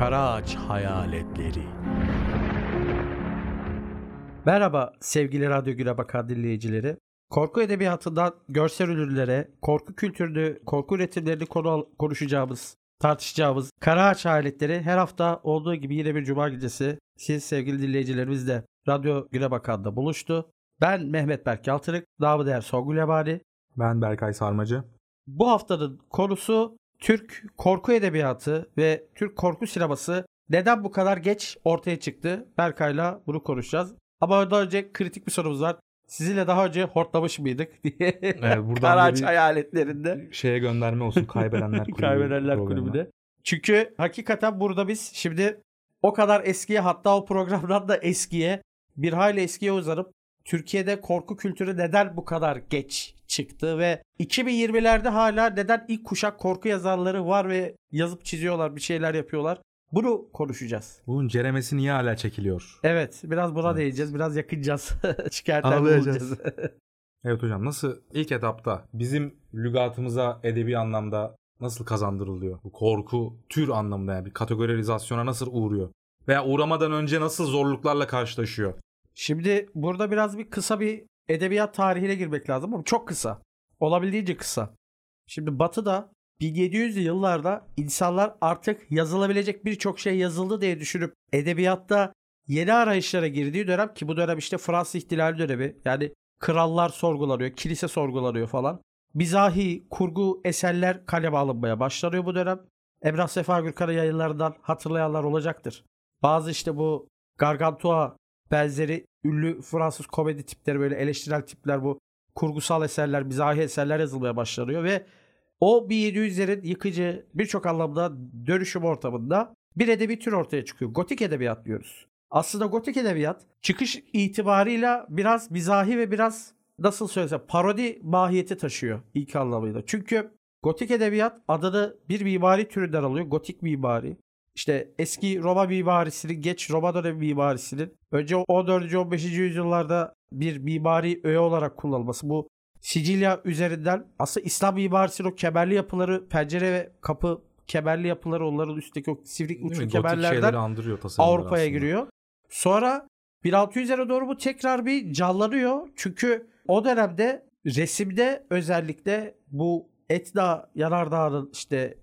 Karaağaç Hayaletleri. Merhaba sevgili Radyo Güne Bakan dinleyicileri. Korku edebiyatından görsel ürünlere, korku kültürünü, korku üretimlerini konuşacağımız, tartışacağımız Karaağaç Hayaletleri her hafta olduğu gibi yine bir cuma gecesi siz sevgili dinleyicilerimizle Radyo Güne Bakan'da buluştu. Ben Mehmet Berk Yaltırık, namı değer Songül Yabani. Ben Berkay Sarmacı. Bu haftanın konusu Türk korku edebiyatı ve Türk korku sineması neden bu kadar geç ortaya çıktı? Berkay'la bunu konuşacağız. Ama ondan önce kritik bir sorumuz var. Sizinle daha önce hortlamış mıydık diye. Evet, Karaağaç Hayaletlerinde. Şeye gönderme olsun, Kaybedenler Kulübü. Kaybedenler Kulübü'ne. Çünkü hakikaten burada biz şimdi o kadar eskiye, hatta o programdan da eskiye, bir hayli eskiye uzanıp Türkiye'de korku kültürü neden bu kadar geç çıktı ve 2020'lerde hala neden ilk kuşak korku yazarları var ve yazıp çiziyorlar, bir şeyler yapıyorlar. Bunu konuşacağız. Bunun ceremesi niye hala çekiliyor? Evet, biraz buna değineceğiz, biraz yakınacağız. Şikayetler Ağlayacağız. bulacağız. Evet hocam, nasıl ilk etapta bizim lügatımıza edebi anlamda nasıl kazandırılıyor? Bu korku tür anlamında, yani bir kategorizasyona nasıl uğruyor? Veya uğramadan önce nasıl zorluklarla karşılaşıyor? Şimdi burada biraz kısa bir edebiyat tarihine girmek lazım ama çok kısa. Olabildiğince kısa. Şimdi Batı'da 1700'lü yıllarda insanlar artık yazılabilecek birçok şey yazıldı diye düşünüp edebiyatta yeni arayışlara girdiği dönem, ki bu dönem işte Fransız İhtilali dönemi, yani krallar sorgulanıyor, kilise sorgulanıyor falan. Mizahi, kurgu eserler kaleme alınmaya başlanıyor bu dönem. Emrah Sefa Gürkan'ın yayınlarından hatırlayanlar olacaktır. Bazı işte bu Gargantua benzeri ünlü Fransız komedi tipleri, böyle eleştirel tipler, bu kurgusal eserler, mizahi eserler yazılmaya başlanıyor ve o 1700'lerin yıkıcı birçok anlamda dönüşüm ortamında bir edebi tür ortaya çıkıyor. Gotik edebiyat diyoruz. Aslında gotik edebiyat çıkış itibarıyla biraz mizahi ve biraz nasıl söylesem parodi mahiyeti taşıyor ilk anlamıyla. Çünkü gotik edebiyat adını bir mimari türünden alıyor. Gotik mimari. İşte eski Roma mimarisinin, geç Roma dönemi mimarisinin önce 14. 15. yüzyıllarda bir mimari öğe olarak kullanılması. Bu Sicilya üzerinden aslında İslam mimarisinin o kemerli yapıları, pencere ve kapı kemerli yapıları, onların üstteki o sivrik uçlu kemerlerden Avrupa'ya giriyor. Sonra 1600'lere doğru bu tekrar bir canlanıyor. Çünkü o dönemde resimde özellikle bu Etna Yanardağı'nın işte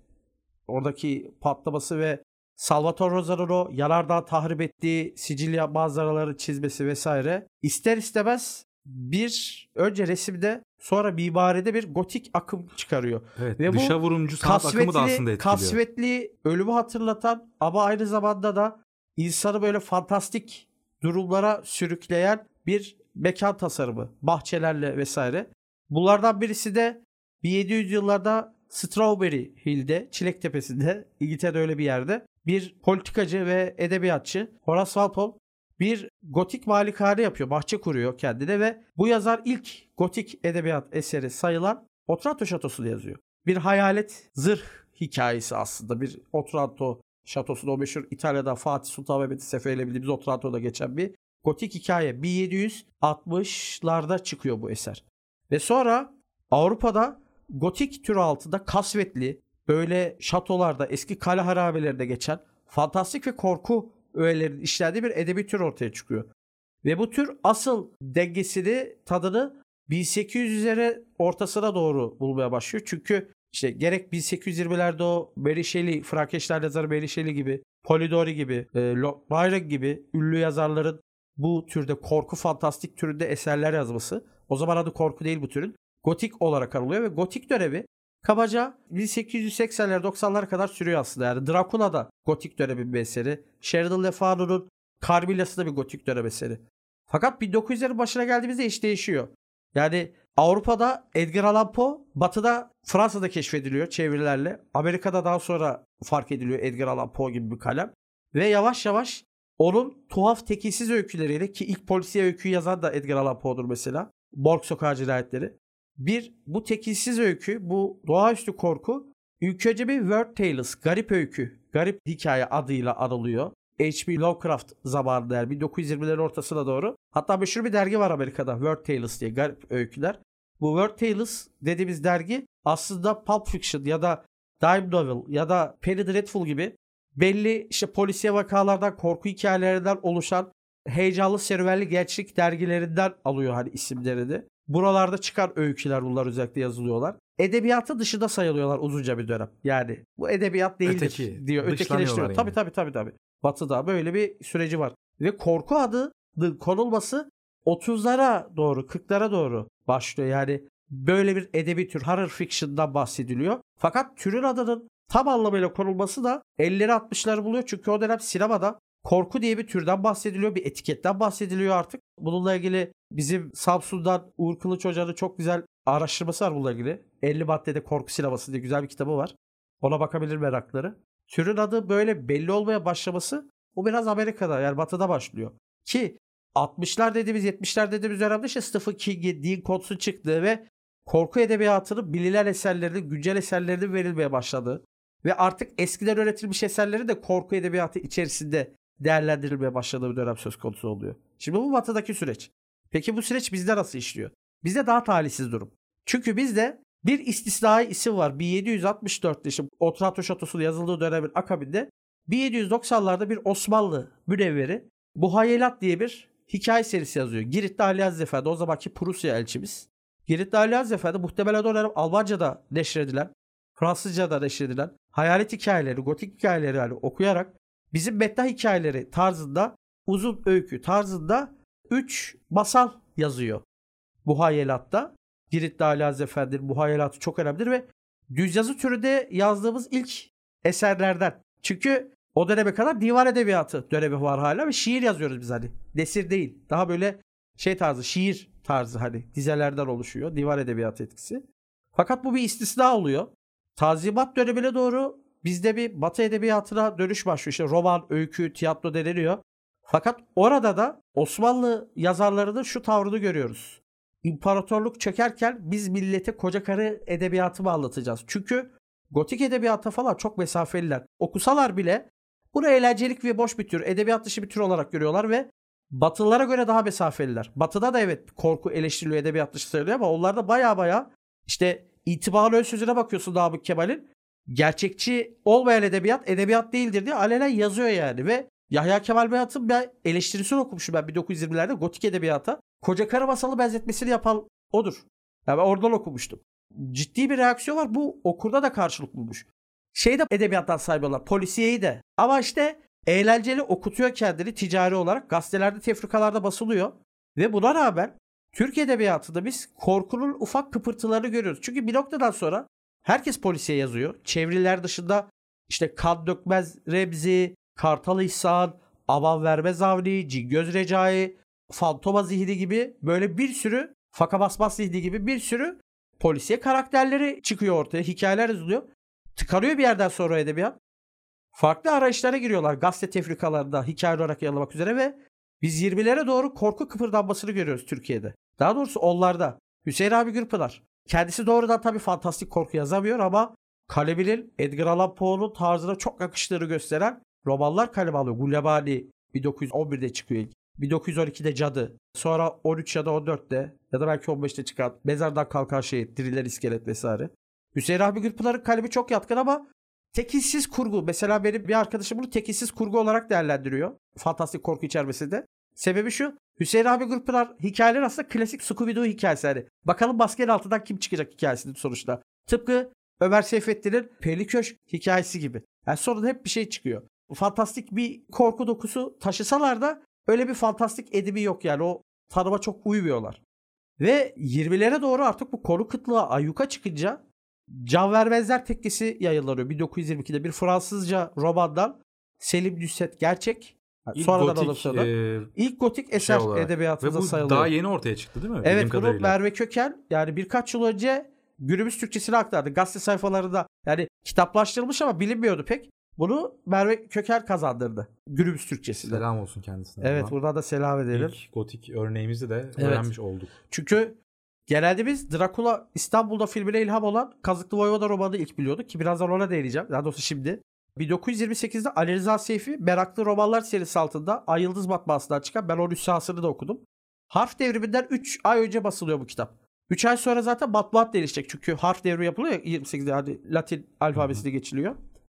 oradaki patlaması ve Salvatore Rosa'nın o yanardağ tahrip ettiği Sicilya manzaraları çizmesi vesaire ister istemez bir önce resimde sonra mimaride bir gotik akım çıkarıyor. Evet, ve dışa vurumcu sanat akımı da aslında etkiliyor. Kasvetli, ölümü hatırlatan ama aynı zamanda da insanı böyle fantastik durumlara sürükleyen bir mekan tasarımı, bahçelerle vesaire. Bunlardan birisi de 1700 yıllarda Strawberry Hill'de, Çilek Tepesi'nde, İngiltere'de öyle bir yerde bir politikacı ve edebiyatçı Horace Walpole bir gotik malikane yapıyor, bahçe kuruyor kendine ve bu yazar ilk gotik edebiyat eseri sayılan Otranto Şatosu'nu yazıyor. Bir hayalet zırh hikayesi aslında, bir Otranto Şatosu'nda, o meşhur İtalya'da Fatih Sultan Mehmet'in seferiyle bildiğimiz Otranto'da geçen bir gotik hikaye. 1760'larda çıkıyor bu eser. Ve sonra Avrupa'da gotik türü altında kasvetli, böyle şatolarda, eski kale harabelerinde geçen fantastik ve korku öğelerinin işlendiği bir edebi tür ortaya çıkıyor. Ve bu tür asıl dengesini, tadını 1800'lere ortasına doğru bulmaya başlıyor. Çünkü işte gerek 1820'lerde o Mary Shelley, Frankenstein yazarı Mary Shelley gibi, Polidori gibi, Lord Byron gibi ünlü yazarların bu türde korku fantastik türünde eserler yazması. O zaman adı korku değil bu türün. Gotik olarak anılıyor ve gotik dönemi kabaca 1880'ler 90'lara kadar sürüyor aslında. Yani Dracula da gotik dönemin bir eseri. Sheridan Le Fanu'nun Carmilla'sı da bir gotik dönem eseri. Fakat 1900'lerin başına geldiğimizde iş değişiyor. Yani Avrupa'da Edgar Allan Poe, Batı'da Fransa'da keşfediliyor çevirilerle. Amerika'da daha sonra fark ediliyor Edgar Allan Poe gibi bir kalem. Ve yavaş yavaş onun tuhaf tekilsiz öyküleriyle, ki ilk polisiye öyküyü yazan da Edgar Allan Poe'dur mesela. Borg Sokağı Cinayetleri. Bu tekilsiz öykü, bu doğaüstü korku ilk önce bir Weird Tales, garip öykü, garip hikaye adıyla anılıyor. H.P. Lovecraft zamanında, yani 1920'lerin ortasına doğru. Hatta meşhur bir dergi var Amerika'da, Weird Tales diye, garip öyküler. Bu Weird Tales dediğimiz dergi aslında Pulp Fiction ya da Dime Novel ya da Penny Dreadful gibi belli işte polisiye vakalardan, korku hikayelerinden oluşan heyecanlı serüvenli gençlik dergilerinden alıyor hani isimlerini. Buralarda çıkan öyküler bunlar özellikle yazılıyorlar. Edebiyatı dışında sayılıyorlar uzunca bir dönem. Yani bu edebiyat değildir Öteki, diyor. Ötekileştiriyor. dışlanıyorlar yani. Tabii. Batı'da böyle bir süreci var. Ve korku adının konulması 30'lara doğru, 40'lara doğru başlıyor. Yani böyle bir edebi tür, horror fiction'dan bahsediliyor. Fakat türün adının tam anlamıyla konulması da 50'leri 60'ları buluyor. Çünkü o dönem sinemada korku diye bir türden bahsediliyor. Bir etiketten bahsediliyor artık. Bununla ilgili bizim Samsun'dan Uğur Kılıç Hoca'nın çok güzel araştırması var bununla ilgili. 50 maddede korku sineması diye güzel bir kitabı var. Ona bakabilir merakları. Türün adı böyle belli olmaya başlaması bu biraz Amerika'da yani Batı'da başlıyor. Ki 60'lar dediğimiz 70'ler dediğimiz dönemde işte Stephen King'in Dean Koontz çıktığı ve korku edebiyatının bilinen eserlerinin, güncel eserlerinin verilmeye başladığı ve artık eskiden üretilmiş eserlerin de korku edebiyatı içerisinde değerlendirilmeye başladığı bir dönem söz konusu oluyor. Şimdi bu Batı'daki süreç. Peki bu süreç bizde nasıl işliyor? Bizde daha talihsiz durum. Çünkü bizde bir istisnai isim var. 1764'te işte Otranto Şatosu'nun yazıldığı dönemin akabinde 1790'larda bir Osmanlı münevveri Buhayelat diye bir hikaye serisi yazıyor. Giritli Ali Aziz Efendi o zamanki Prusya elçimiz. Giritli Ali Aziz Efendi muhtemelen o dönem Almanca'da neşredilen, Fransızca'da neşredilen hayalet hikayeleri, gotik hikayeleri yani okuyarak bizim meta hikayeleri tarzında uzun öykü tarzında 3 masal yazıyor. Buhayelat'ta. Giritli Ali Aziz Efendi'nin Buhayelat'ı çok önemlidir ve düz yazı türünde yazdığımız ilk eserlerden. Çünkü o döneme kadar divan edebiyatı dönemi var hala ve şiir yazıyoruz biz hani. Nesir değil. Daha böyle şey tarzı, şiir tarzı hani dizelerden oluşuyor. Divan edebiyatı etkisi. Fakat bu bir istisna oluyor. Tanzimat dönemine doğru bizde bir Batı edebiyatına dönüş başlıyor. İşte roman, öykü, tiyatro deniliyor. Fakat orada da Osmanlı yazarlarının şu tavrını görüyoruz. İmparatorluk çökerken biz millete koca karı edebiyatı mı anlatacağız? Çünkü gotik edebiyata falan çok mesafeliler. Okusalar bile bunu eğlencelik ve boş bir tür, edebiyat dışı bir tür olarak görüyorlar ve Batılılara göre daha mesafeliler. Batı'da da evet korku eleştiriliyor, edebiyat dışı sayılıyor ama onlarda baya işte İtibarlı Ön Sözü'ne bakıyorsun Namık Kemal'in. Gerçekçi olmayan edebiyat değildir diye alenen yazıyor yani ve Yahya Kemal Beyat'ın ben eleştirisini okumuşum ben 1920'lerde gotik edebiyata. Koca karı masalı benzetmesini yapan odur. Yani ben oradan okumuştum. Ciddi bir reaksiyon var. Bu okurda da karşılık bulmuş. De edebiyattan saymıyorlar. Polisiyeyi de. Ama işte eğlenceli okutuyor kendini ticari olarak. Gazetelerde, tefrikalarda basılıyor. Ve buna rağmen Türk edebiyatında biz korkunun ufak kıpırtılarını görüyoruz. Çünkü bir noktadan sonra herkes polisiye yazıyor. Çeviriler dışında işte Kan Dökmez Remzi, Kartal İhsan, Aman Vermez Avni, Cingöz Recai, Fantoma Zihni gibi böyle bir sürü Faka Basmaz Zihni gibi bir sürü polisiye karakterleri çıkıyor ortaya. Hikayeler yazılıyor. Tıkanıyor bir yerden sonra edebiyat. Farklı arayışlara giriyorlar. Gazete tefrikalarında hikaye olarak yayınlamak üzere ve biz 20'lere doğru korku kıpırdanmasını görüyoruz Türkiye'de. Daha doğrusu onlarda. Hüseyin Abi Gürpınar. Kendisi doğrudan tabii fantastik korku yazamıyor ama kaleminin Edgar Allan Poe'nun tarzına çok yakıştığını gösteren romanlar kaleme alıyor. Gulyabani 1911'de çıkıyor ilk. 1912'de Cadı. Sonra 13 ya da 14'te ya da belki 15'te çıkan Mezardan Kalkan Şehit, Diriler İskelet vesaire. Hüseyin Rahmi Gürpınar'ın kalemi çok yatkın ama tekilsiz kurgu. Mesela benim bir arkadaşım bunu tekilsiz kurgu olarak değerlendiriyor. Fantastik korku içermesinde. Sebebi şu. Hüseyin Rahmi Gürpınar hikayeler aslında klasik Scooby-Doo hikayesi. Yani bakalım maskenin altından kim çıkacak hikayesinin sonuçta. Tıpkı Ömer Seyfettin'in Perili Köşk hikayesi gibi. Yani sonunda hep bir şey çıkıyor. Fantastik bir korku dokusu taşısalar da öyle bir fantastik edebi yok yani. O tanıma çok uymuyorlar. Ve 20'lere doğru artık bu konu kıtlığı ayyuka çıkınca Can Vermezler Tekkesi yayınlanıyor. 1922'de bir Fransızca romandan Selim Nusret Gerçek. Yani sonradan alınsa İlk gotik eser edebiyatımıza sayılıyor. Ve bu daha yeni ortaya çıktı değil mi? Evet, bunu Merve Köken yani birkaç yıl önce günümüz Türkçesine aktardı. Gazete sayfalarında yani kitaplaştırılmış ama bilinmiyordu pek. Bunu Merve Köken kazandırdı günümüz Türkçesine. Selam olsun kendisine. Evet, buradan da selam edelim. İlk gotik örneğimizi de öğrenmiş olduk. Çünkü genelde biz Drakula İstanbul'da filmine ilham olan Kazıklı Voyvoda romanını ilk biliyorduk ki birazdan ona değineceğim. Daha doğrusu şimdi. 1928'de Ali Rıza Seyfi Meraklı Romanlar serisi altında Ay Yıldız matbaasından çıkan ben 13 sahasını da okudum. Harf devriminden 3 ay önce basılıyor bu kitap. 3 ay sonra zaten matbuat değişecek çünkü harf devrimi yapılıyor ya 28'de hani Latin alfabesine geçiliyor.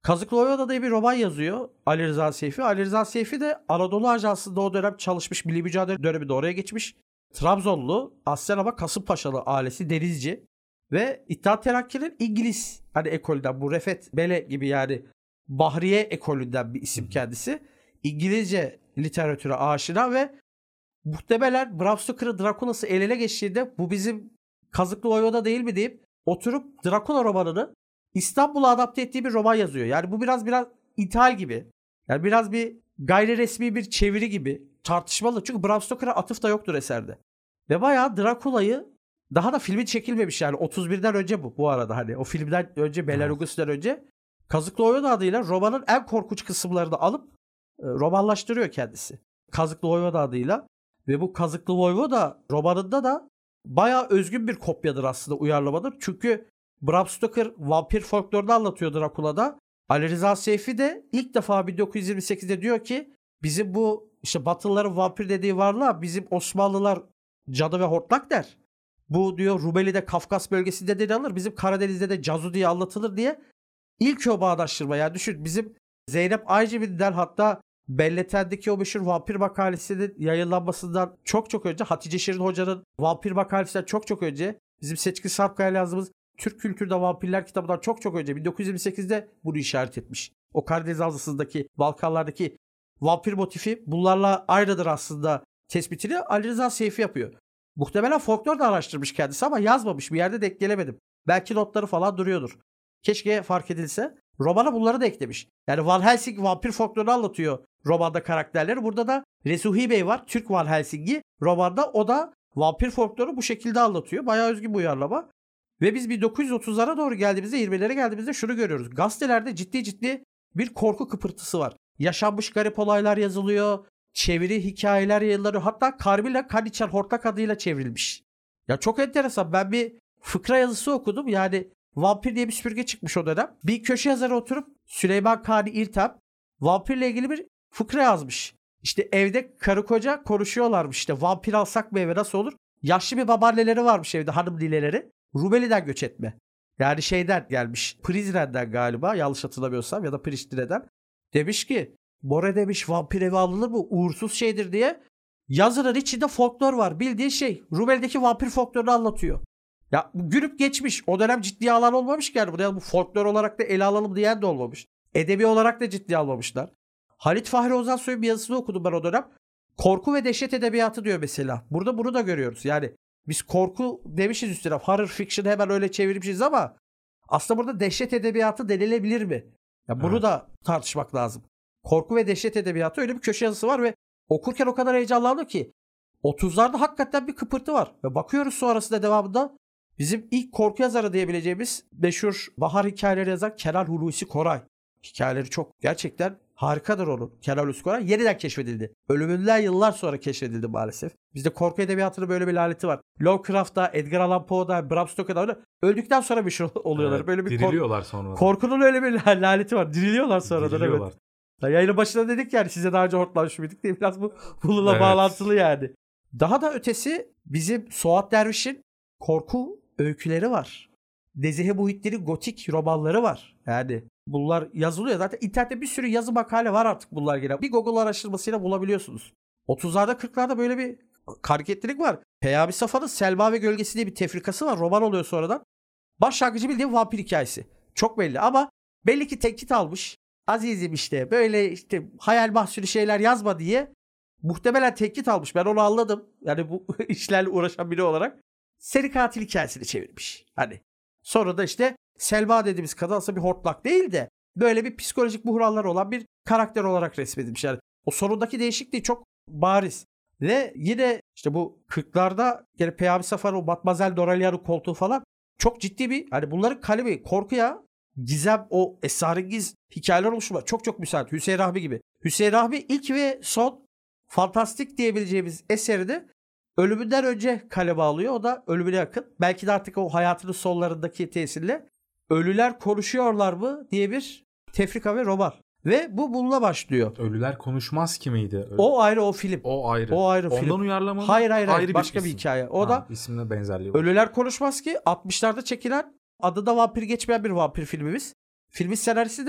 Kazıklı Oya'da diye bir roman yazıyor Ali Rıza Seyfi. Ali Rıza Seyfi de Anadolu Ajansı'nda o dönem çalışmış, milli mücadele döneminde oraya geçmiş. Trabzonlu, aslen ama Kasımpaşalı ailesi, denizci. Ve İttihat Terakki'nin İngiliz hani ekolünden, bu Refet Bele gibi yani Bahriye ekolünden bir isim kendisi. İngilizce literatüre aşina ve muhtemelen Bram Stoker'ın Drakula'sı el ele geçtiğinde bu bizim Kazıklı Oya'da değil mi deyip oturup Drakula romanını İstanbul'a adapte ettiği bir roman yazıyor. Yani bu biraz ithal gibi. Yani biraz bir gayri resmi bir çeviri gibi. Tartışmalı. Çünkü Bram Stoker'a atıf da yoktur eserde. Ve bayağı Drakula'yı, daha da filmi çekilmemiş yani 31'den önce bu arada, hani o filmden önce, Bela Lugosi'den önce Kazıklı Oyun adıyla romanın en korkunç kısımlarını alıp romanlaştırıyor kendisi. Kazıklı Oyun adıyla ve bu Kazıklı Voyvoda romanında da bayağı özgün bir kopyadır aslında, uyarlamadır. Çünkü Bram Stoker vampir folklorunu anlatıyor Drakula'da. Ali Rıza Seyfi de ilk defa 1928'de diyor ki bizim bu işte Batılıların vampir dediği varlığa bizim Osmanlılar cadı ve hortlak der. Bu diyor Rumeli'de, Kafkas bölgesinde de alır. Bizim Karadeniz'de de cazu diye anlatılır diye. İlk o bağdaştırma. Yani düşün, bizim Zeynep Aycibin'den, hatta Belleten'deki o meşhur vampir makalesinin yayınlanmasından çok önce, Hatice Şirin Hoca'nın vampir makalesinden çok önce, bizim Seçkin Sarpkaya yazdığımız Türk Kültürde Vampirler kitabından çok önce 1928'de bunu işaret etmiş. O Karadeniz Havzası'ndaki, Balkanlardaki vampir motifi bunlarla aynıdır aslında tespitini Ali Rıza Seyfi yapıyor. Muhtemelen folklor da araştırmış kendisi ama yazmamış. Bir yerde denk gelemedim. Belki notları falan duruyordur. Keşke fark edilse. Romana bunları da eklemiş. Yani Van Helsing vampir folklorunu anlatıyor romanda karakterleri. Burada da Resuhi Bey var. Türk Van Helsing'i romanda. O da vampir folkloru bu şekilde anlatıyor. Bayağı özgün bir uyarlama. Ve biz 1930'lara doğru geldiğimizde, 20'lere geldiğimizde şunu görüyoruz. Gazetelerde ciddi bir korku kıpırtısı var. Yaşanmış garip olaylar yazılıyor. Çeviri hikayeler yayınlanıyor. Hatta Carmilla Caniçer Hortlak adıyla çevrilmiş. Ya çok enteresan. Ben bir fıkra yazısı okudum. Yani vampir diye bir süpürge çıkmış o dönem. Bir köşe yazarı oturup Süleyman Kani İrtem vampirle ilgili bir fıkra yazmış. İşte evde karı koca konuşuyorlarmış, işte vampir alsak mı eve, nasıl olur? Yaşlı bir babaanneleri varmış evde, hanım nineleri. Rumeli'den göç etme. Yani şeyden gelmiş. Prizren'den galiba, yanlış hatırlamıyorsam, ya da Priştine'den. Demiş ki Bore demiş, vampir eve alınır mı? Uğursuz şeydir diye. Yazının içinde folklor var. Bildiği şey. Rumeli'deki vampir folklorunu anlatıyor. Ya gülüp geçmiş. O dönem ciddiye alan olmamış ki yani. Bu folklor olarak da ele alalım diyen de olmamış. Edebi olarak da ciddiye almamışlar. Halit Fahri Ozansoy'un bir yazısını okudum ben o dönem. Korku ve dehşet edebiyatı diyor mesela. Burada bunu da görüyoruz. Yani biz korku demişiz üstüne. Horror fiction hemen öyle çevirmişiz ama aslında burada dehşet edebiyatı denilebilir mi? Ya bunu da tartışmak lazım. Korku ve dehşet edebiyatı, öyle bir köşe yazısı var ve okurken o kadar heyecanlandım ki 30'larda hakikaten bir kıpırtı var. Ve bakıyoruz sonrasında devamında bizim ilk korku yazarı diyebileceğimiz meşhur bahar hikayeleri yazan Kenan Hulusi Koray. Hikayeleri çok gerçekten harikadır onun. Kenan Hulusi Koray yeniden keşfedildi. Ölümünden yıllar sonra keşfedildi maalesef. Bizde korku edebiyatının böyle bir laneti var. Lovecraft'ta, Edgar Allan Poe'da, Bram Stoker'da öyle öldükten sonra bir şey oluyorlar. Evet, böyle bir diriliyorlar sonra. Korkunun öyle bir laneti var. Diriliyorlar sonradan, evet. Yayının başında dedik yani, size daha önce hortlamış mıydık diye, biraz bununla bağlantılı yani. Daha da ötesi bizim Suat Derviş'in korku öyküleri var. Nezihe Muhittin'in gotik romanları var. Yani bunlar yazılıyor. Zaten internette bir sürü yazı makale var artık bunlar gene. Bir Google araştırmasıyla bulabiliyorsunuz. 30'larda 40'larda böyle bir hareketlilik var. Peyami Safa'nın Selma ve Gölgesi diye bir tefrikası var. Roman oluyor sonradan. Başlangıcı bildiğim vampir hikayesi. Çok belli ama belli ki tenkit almış. Azizim işte böyle işte hayal mahsulü şeyler yazma diye muhtemelen tenkit almış. Ben onu anladım. Yani bu işlerle uğraşan biri olarak seri katil hikayesini çevirmiş. Hani sonra da işte Selma dediğimiz kadın aslında bir hortlak değil de böyle bir psikolojik buhranları olan bir karakter olarak resmedilmiş. Yani o sonundaki değişikliği çok bariz. Ve yine işte bu 40'larda gene Peyami Safa'nın o Matmazel Doralia'nın koltuğu falan çok ciddi bir, hani bunların kalemi korkuya, gizem, o esrarengiz hikayeler oluşturma çok müsait. Hüseyin Rahmi gibi. Hüseyin Rahmi ilk ve son fantastik diyebileceğimiz eseri de ölümünden önce kaleme alıyor. O da ölümüne yakın. Belki de artık o hayatının sonlarındaki tesirle Ölüler Konuşuyorlar mı diye bir tefrika ve roman. Ve bu bununla başlıyor. Ölüler Konuşmaz ki miydi? O ayrı, o film. O ayrı. O ayrı Ondan film. uyarlama mı? Hayır. Başka bir hikaye. O da isimle benzerliği var. Ölüler Konuşmaz ki 60'larda çekilen, adı da vampir geçmeyen bir vampir filmimiz. Filmin senaristi de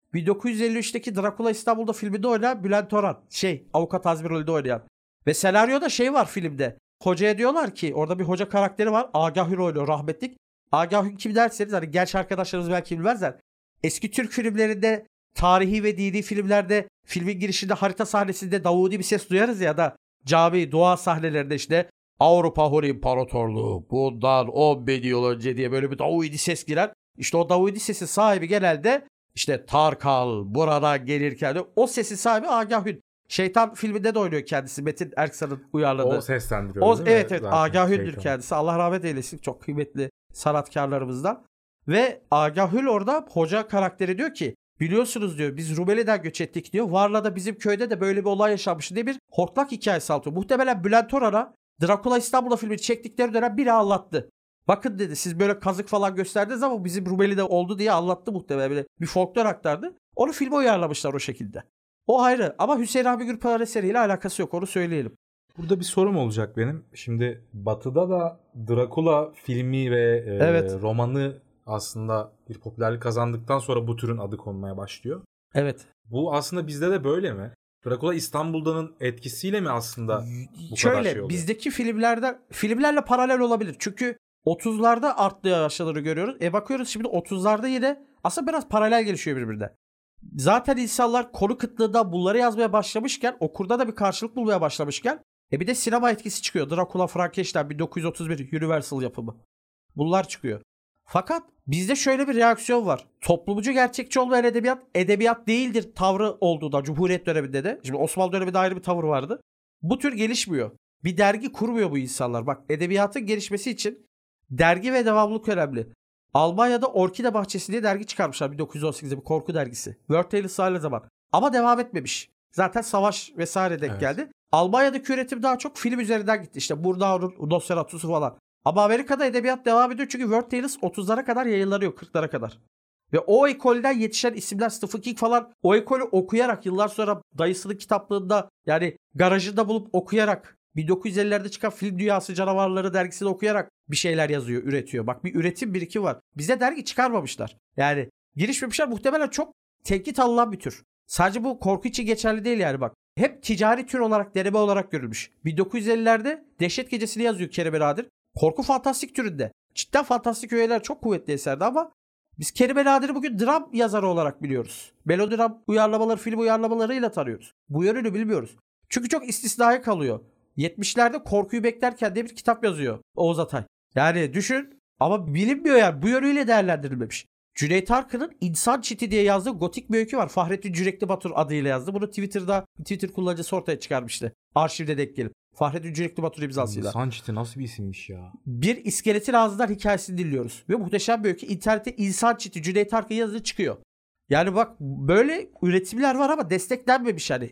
1953'teki Dracula İstanbul'da filminde oynayan Bülent Orhan. Avukat Azmi rolünde oynayan. Ve senaryoda var filmde. Hocaya diyorlar ki orada bir hoca karakteri var. Agahür oynuyor rahmetlik. Agahür kim derseniz hani genç arkadaşlarımız belki bilmezler. Eski Türk filmlerinde, tarihi ve dini filmlerde filmin girişinde harita sahnesinde Davudi bir ses duyarız ya da cami, dua sahnelerinde işte Avrupa Hun İmparatorluğu bundan 10.000 yıl önce diye böyle bir Davudi ses girer. İşte o Davudi sesi sahibi genelde işte Tarkal buradan gelirken de o sesi sahibi Agahün. Şeytan filminde de oynuyor kendisi. Metin Erksan'ın uyarladığı. O seslendiriyor değil mi? Evet Agahün'dür kendisi. Allah rahmet eylesin. Çok kıymetli sanatkarlarımızdan. Ve Agahül orada hoca karakteri diyor ki biliyorsunuz diyor biz Rumeli'den göç ettik diyor. Varla'da bizim köyde de böyle bir olay yaşanmış diye bir hortlak hikayesi anlatıyor. Muhtemelen Bülent Orhan'a Dracula İstanbul'da filmi çektikleri dönem biri anlattı. Bakın dedi siz böyle kazık falan gösterdiniz ama bizim Rumeli'de oldu diye anlattı muhtemelen. Böyle bir folklor aktardı. Onu filme uyarlamışlar o şekilde. O ayrı ama Hüseyin Rahmi Gürpınar eseriyle alakası yok onu söyleyelim. Burada bir sorum olacak benim. Şimdi Batı'da da Dracula filmi ve romanı aslında bir popülerlik kazandıktan sonra bu türün adı konmaya başlıyor. Evet. Bu aslında bizde de böyle mi? Dracula İstanbul'danın etkisiyle mi aslında bu kadar şey oluyor? Bizdeki filmlerle paralel olabilir. Çünkü 30'larda arttığı aşamaları görüyoruz. Bakıyoruz şimdi 30'larda yine aslında biraz paralel gelişiyor birbirine. Zaten insanlar konu kıtlığında bunları yazmaya başlamışken okurda da bir karşılık bulmaya başlamışken bir de sinema etkisi çıkıyor. Dracula Frankenstein 1931 Universal yapımı. Bunlar çıkıyor. Fakat bizde şöyle bir reaksiyon var. Toplumcu gerçekçi olmayan edebiyat değildir tavrı olduğunda Cumhuriyet döneminde de. Şimdi Osmanlı döneminde ayrı bir tavır vardı. Bu tür gelişmiyor. Bir dergi kurmuyor bu insanlar. Bak edebiyatın gelişmesi için dergi ve devamlılık önemli. Almanya'da Orkide Bahçesi diye dergi çıkarmışlar 1918'de bir korku dergisi. World Tales aynı zaman. Ama devam etmemiş. Zaten savaş vesaire denk geldi. Almanya'daki üretim daha çok film üzerinden gitti. İşte Murnau'nun Nosferatu'su falan. Ama Amerika'da edebiyat devam ediyor çünkü World Tales 30'lara kadar yayınlanıyor 40'lara kadar. Ve o ekolden yetişen isimler Stephen King falan o ekolü okuyarak yıllar sonra dayısının kitaplığında yani garajında bulup okuyarak 1950'lerde çıkan Film Dünyası Canavarları dergisini okuyarak bir şeyler yazıyor, üretiyor. Bak bir üretim biriki var. Bize dergi çıkarmamışlar. Yani girişmemişler muhtemelen çok tenkit alınan bir tür. Sadece bu korku için geçerli değil yani bak. Hep ticari tür olarak, deneme olarak görülmüş. 1950'lerde Dehşet Gecesi'ni yazıyor Kerim Nadir. Korku fantastik türünde. Cidden fantastik öğeler çok kuvvetli eserdi ama biz Kerim Nadir'i bugün dram yazarı olarak biliyoruz. Melodram uyarlamaları, film uyarlamalarıyla tanıyoruz. Bu yönünü bilmiyoruz. Çünkü çok istisnai kalıyor. 70'lerde Korkuyu Beklerken diye bir kitap yazıyor Oğuz Atay. Yani düşün ama bilinmiyor yani bu yönüyle değerlendirilmemiş. Cüneyt Arkın'ın İnsan Çiti diye yazdığı gotik bir öykü var. Fahrettin Cürekli Batur adıyla yazdı. Bunu Twitter kullanıcısı ortaya çıkarmıştı. Arşivde denk gelip. Fahrettin Cürekli Batur imzasıyla. İnsan Çiti nasıl bir isimmiş ya? Bir iskeletin ağzından hikayesini dinliyoruz. Ve muhteşem bir öykü. İnternette İnsan Çiti Cüneyt Arkın yazdığı çıkıyor. Yani bak böyle üretimler var ama desteklenmemiş hani.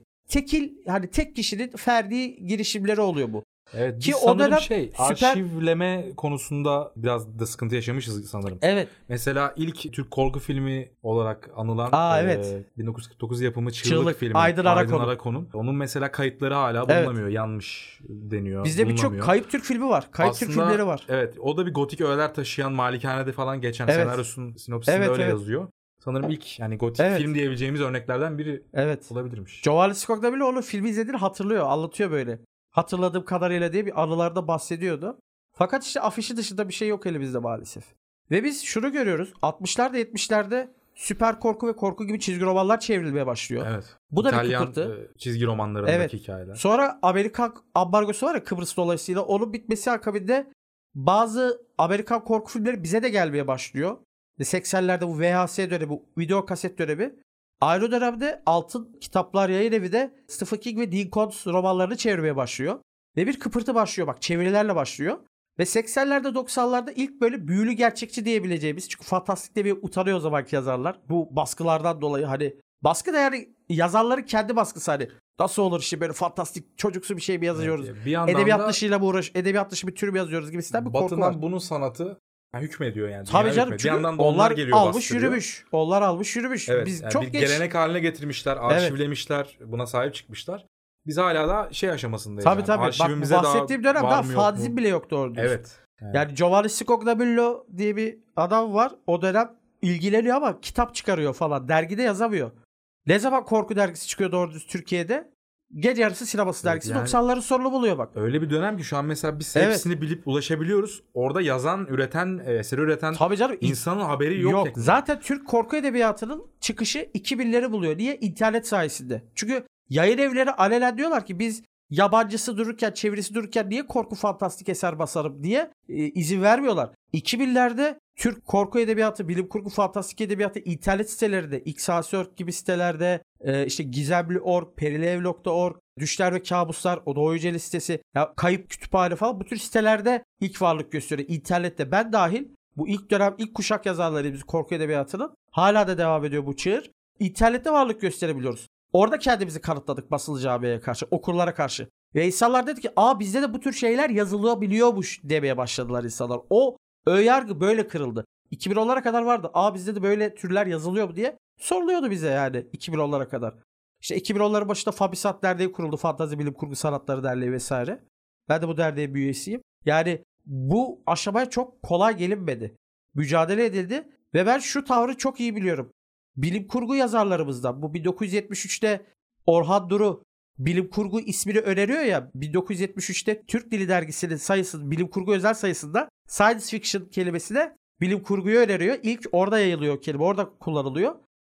Tek kişinin ferdi girişimleri oluyor bu. Evet, ki o dönem arşivleme konusunda biraz da sıkıntı yaşamışız sanırım. Evet. Mesela ilk Türk korku filmi olarak anılan 1949 yapımı Çığlık filmi. Aydın Arakon'un. Onun mesela kayıtları hala bulunamıyor. Yanmış deniyor. Bizde birçok kayıp Türk filmi var. Türk filmleri var. Evet. O da bir gotik öğeler taşıyan Malikanede falan geçen senaryosunun sinopsisinde öyle yazıyor. Sanırım ilk yani gotik film diyebileceğimiz örneklerden biri olabilirmiş. Giovanni Scocca bile onu filmi izlediğini hatırlıyor. Anlatıyor böyle. Hatırladığım kadarıyla diye bir anılarda bahsediyordu. Fakat işte afişi dışında bir şey yok elimizde maalesef. Ve biz şunu görüyoruz. 60'larda 70'lerde süper korku ve korku gibi çizgi romanlar çevrilmeye başlıyor. Evet. Bu da İtalyan bir kıpırtı. Çizgi romanlarındaki hikayeler. Sonra Amerikan ambargosu var ya Kıbrıs dolayısıyla onun bitmesi akabinde bazı Amerikan korku filmleri bize de gelmeye başlıyor. 80'lerde bu VHS dönemi, bu video kaset dönemi. Ayrı dönemde Altın Kitaplar Yayın Evi de Stephen King ve Dean Koontz romanlarını çevirmeye başlıyor. Ve bir kıpırtı başlıyor bak çevirilerle başlıyor. Ve 80'lerde 90'larda ilk böyle büyülü gerçekçi diyebileceğimiz çünkü fantastikte bir utanıyor o zamanki yazarlar. Bu baskılardan dolayı hani baskı da yani yazarların kendi baskısı hani nasıl olur işte böyle fantastik çocuksu bir şey mi yazıyoruz? Evet, bir edebiyat dışıyla mı edebiyat dışı bir tür mü yazıyoruz gibisinden bir korku var. Batı'dan bunun sanatı hükmediyor yani. Tabii canım çünkü bir yandan da onlar geliyor almış bastırıyor. Yürümüş. Onlar almış yürümüş. Evet, biz yani çok bir geç. gelenek haline getirmişler, arşivlemişler, buna sahip çıkmışlar. Biz hala da aşamasındayız. Tabii. Arşivimize bak bahsettiğim dönem daha fanzin bile yoktu orada. Evet. Yani Giovanni Scocca diye bir adam var. O dönem ilgileniyor ama kitap çıkarıyor falan. Dergide yazamıyor. Ne zaman korku dergisi çıkıyor doğru düz Türkiye'de? Gece Yarısı Sineması dergisi yani 90'ların sonunu buluyor bak. Öyle bir dönem ki şu an mesela biz Evet. hepsini bilip ulaşabiliyoruz. Orada yazan, üreten, eseri üreten Tabii canım. insanın haberi yok. Zaten Türk korku edebiyatının çıkışı 2000'leri buluyor. Niye? İnternet sayesinde. Çünkü yayın evleri alenen diyorlar ki biz yabancısı dururken, çevirisi dururken niye korku fantastik eser basarım diye izin vermiyorlar. 2000'lerde Türk korku edebiyatı, bilim kurgu fantastik edebiyatı internet sitelerinde, Xasorg gibi sitelerde, işte Gizemli.org, Perilev.org, Düşler ve Kabuslar, o Doğu Yücel'in sitesi, ya Kayıp Kütüphane falan bu tür sitelerde ilk varlık gösteriyor. İnternette ben dahil bu ilk dönem ilk kuşak yazarlarıyız korku edebiyatının. Hala da devam ediyor bu çığır. İnternette varlık gösterebiliyoruz. Orada kendimizi kanıtladık basılı camiye karşı, okurlara karşı. Ve insanlar dedi ki bizde de bu tür şeyler yazılabiliyormuş demeye başladılar insanlar. O önyargı böyle kırıldı. 2010'lara kadar vardı. Bizde de böyle türler yazılıyor mu diye soruluyordu bize yani 2010'lara kadar. İşte 2010'ların başında Fabisat Derneği kuruldu. Fantazi Bilim Kurgu Sanatları Derneği vesaire. Ben de bu derneğin bir üyesiyim. Yani bu aşamaya çok kolay gelinmedi. Mücadele edildi ve ben şu tavrı çok iyi biliyorum. Bilim kurgu yazarlarımızdan bu 1973'te Orhan Duru bilim kurgu ismini öneriyor ya, 1973'te Türk Dili Dergisi'nin sayısının bilim kurgu özel sayısında science fiction kelimesine bilim kurguyu öneriyor. İlk orada yayılıyor kelime, orada kullanılıyor.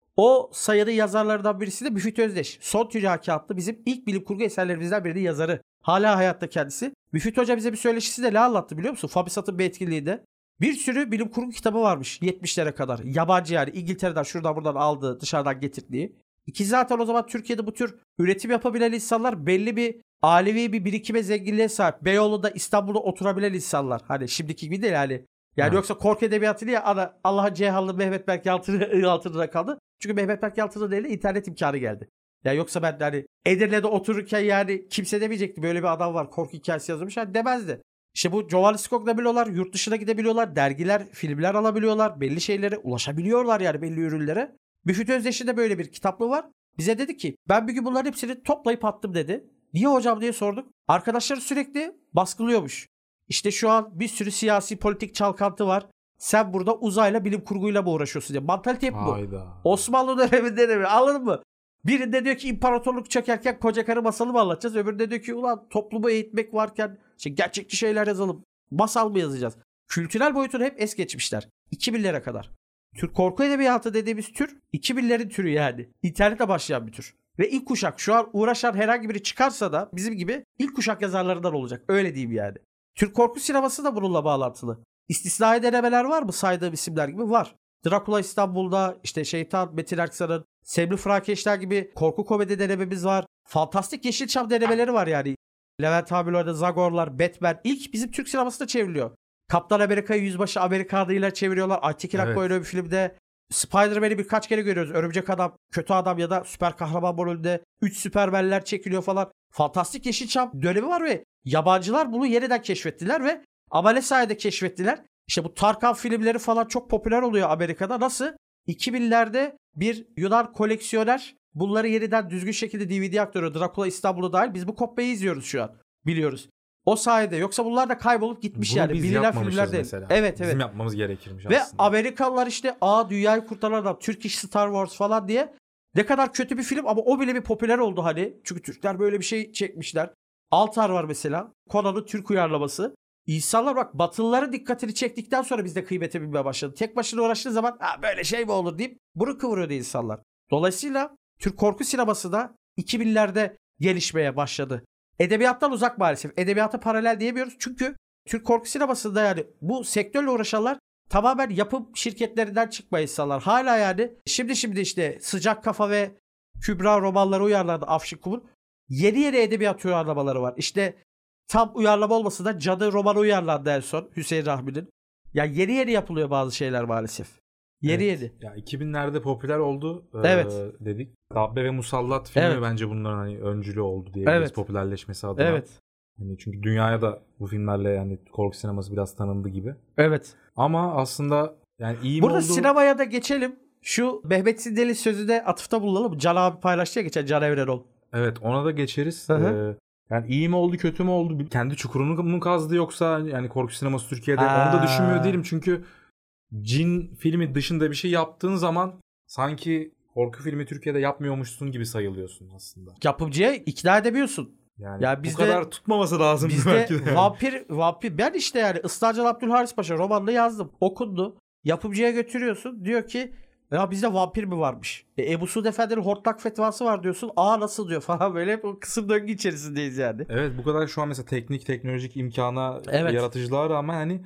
O sayının yazarlarından birisi de Müfit Özdeş. Son Tiryaki adlı bizim ilk bilim kurgu eserlerimizden birinin yazarı. Hala hayatta kendisi. Müfit Hoca bize bir söyleşisinde ne anlattı biliyor musun? Fabisat'ın bir etkinliğinde. Bir sürü bilim kurgu kitabı varmış 70'lere kadar. Yabancı yani, İngiltere'den şuradan buradan aldığı, dışarıdan getirdiği. Zaten o zaman Türkiye'de bu tür üretim yapabilen insanlar belli bir alevi bir birikime, zenginliğe sahip. Beyoğlu'nda, İstanbul'da oturabilen insanlar. Hani şimdiki gibi değil yani. Yani yoksa korku edebiyatı niye Allah'ın Ceyhanlı Mehmet Berk Yalçın'ın altında kaldı? Çünkü Mehmet Berk Yalçın'ın eline internet imkanı geldi. Ya yoksa ben hani Edirne'de otururken yani kimse demeyecekti böyle bir adam var korku hikayesi yazmış. Yani demezdi. İşte bu Giovanni Scognabiliyorlar, yurt dışına gidebiliyorlar, dergiler, filmler alabiliyorlar, belli şeylere ulaşabiliyorlar yani, belli ürünlere. Müfit Özdeş'in de böyle bir kitaplığı var. Bize dedi ki ben bir gün bunların hepsini toplayıp attım dedi. Niye hocam diye sorduk. Arkadaşları sürekli baskılıyormuş. İşte şu an bir sürü siyasi politik çalkantı var. Sen burada uzayla bilim kurguyla mı uğraşıyorsun diye. Mantalite hep bu. Hayda. Osmanlı döneminde de mi? Anladın mı? Birinde diyor ki imparatorluk çökerken koca karı masalı mı anlatacağız? Öbüründe diyor ki ulan toplumu eğitmek varken gerçekçi şeyler yazalım. Masal mı yazacağız? Kültürel boyutunu hep es geçmişler. 2000'lere kadar. Türk korku edebiyatı dediğimiz tür 2000'lerin türü yani. İnternete başlayan bir tür. Ve ilk kuşak şu an uğraşan herhangi biri çıkarsa da bizim gibi ilk kuşak yazarlarından olacak. Öyle diyeyim yani. Türk korku sineması da bununla bağlantılı. İstisnai denemeler var mı saydığım isimler gibi? Var. Drakula İstanbul'da, işte Şeytan, Metin Erksan'ın, Semri Frankenstein gibi korku komedi denememiz var. Fantastik Yeşilçam denemeleri var yani. Levent Abiler'de Zagorlar, Batman ilk bizim Türk sinemasında çevriliyor. Kaptan Amerika'yı Yüzbaşı Amerika adıyla çeviriyorlar. Aytekin Akkoy oynuyor bir filmde. Spider-Man'i birkaç kere görüyoruz. Örümcek Adam, Kötü Adam ya da süper kahraman rolünde. 3 Süpermenler çekiliyor falan. Fantastik Yeşilçam dönemi var ve yabancılar bunu yeniden keşfettiler ve ama ne sayede keşfettiler? İşte bu Tarkan filmleri falan çok popüler oluyor Amerika'da. Nasıl? 2000'lerde bir Yunan koleksiyoner bunları yeniden düzgün şekilde DVD aktarıyor. Drakula İstanbul'u dahil. Biz bu kopyayı izliyoruz şu an. Biliyoruz. O sayede. Yoksa bunlar da kaybolup gitmiş bunu yani. biz Bilinen filmler değil. mesela. Evet. Bizim yapmamız gerekirmiş ve aslında. Amerikalılar işte dünyayı kurtaran adam, Turkish Star Wars falan diye ne kadar kötü bir film ama o bile bir popüler oldu hani. Çünkü Türkler böyle bir şey çekmişler. Altar var mesela. Conan'ın Türk uyarlaması. İnsanlar bak Batılıların dikkatini çektikten sonra bizde kıymete binmeye başladı. Tek başına uğraştığı zaman böyle şey mi olur deyip bunu kıvırıyordu insanlar. Dolayısıyla Türk korku sineması da 2000'lerde gelişmeye başladı. Edebiyattan uzak maalesef. Edebiyata paralel diyemiyoruz. Çünkü Türk korku sinemasında yani bu sektörle uğraşanlar tamamen yapım şirketlerinden çıkma insanlar. Hala yani şimdi işte Sıcak Kafa ve Kübra romanları uyarladı Afşin Kum'un. Yeni edebiyat uyarlamaları var. İşte tam uyarlama olmasa da Cadı romanı uyarlandı en son Hüseyin Rahmi'nin. Ya yeni yapılıyor bazı şeyler maalesef. Yeni. Ya 2000'lerde popüler oldu dedik. Dabbe ve Musallat filmi bence bunların hani öncülü oldu diyebiliriz popülerleşmesi adına. Evet. Yani çünkü dünyaya da bu filmlerle yani korku sineması biraz tanındı gibi. Evet. Ama aslında yani iyi burada mi oldu? Burada sinemaya da geçelim. Şu Mehmet Sindel'in sözüne atıfta bulunalım. Can abi paylaştı ya geçen, Can Evrenol. Evet, ona da geçeriz. Yani iyi mi oldu kötü mü oldu? Kendi çukurunu mu kazdı yoksa yani korku sineması Türkiye'de onu da düşünmüyor değilim çünkü cin filmi dışında bir şey yaptığın zaman sanki korku filmi Türkiye'de yapmıyormuşsun gibi sayılıyorsun aslında. Yapımcıya ikna edemiyorsun. Yani Ya bu bizde, kadar tutmaması lazım bizde belki de. vampir ben işte yani Islarcalı Abdülharis Paşa romanını yazdım. Okundu. Yapımcıya götürüyorsun. Diyor ki ya bizde vampir mi varmış? Ebu Suud Efendi'nin hortlak fetvası var diyorsun. Aa nasıl diyor falan, böyle o kısım döngü içerisindeyiz yani. Evet, bu kadar şu an mesela teknolojik imkana, Evet. yaratıcılığa rağmen hani